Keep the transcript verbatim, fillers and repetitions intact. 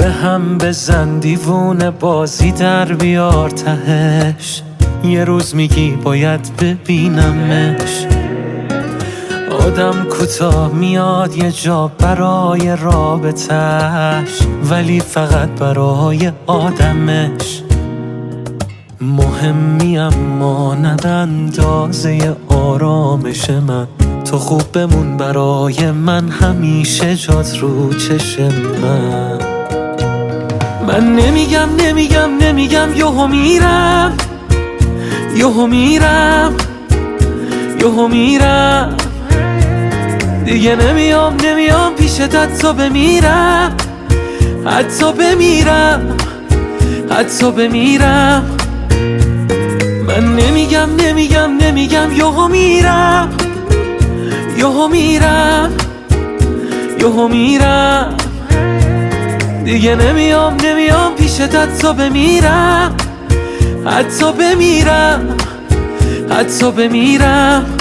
هم بزن دیوونه بازی در بیار تهش، یه روز میگی باید ببینمش. آدم کوتاه میاد یه جا برای رابطش، ولی فقط برای آدمش. مهمی اما نه به اندازه آرامش من، تو خوب بمون برای من، همیشه جات رو چشم من. من نمیگم نمیگم نمیگم یهو میرم، یهو میرم، یهو میرم دیگه. نمیام نمیام پیشت حتی بمیرم، حتی بمیرم، حتی بمیرم. من نمیگم نمیگم نمیگم یهو میرم، یهو میرم، یهو میرم دیگه. نمیام نمیام پیشت حتی بمیرم، حتی بمیرم، حتی بمیرم.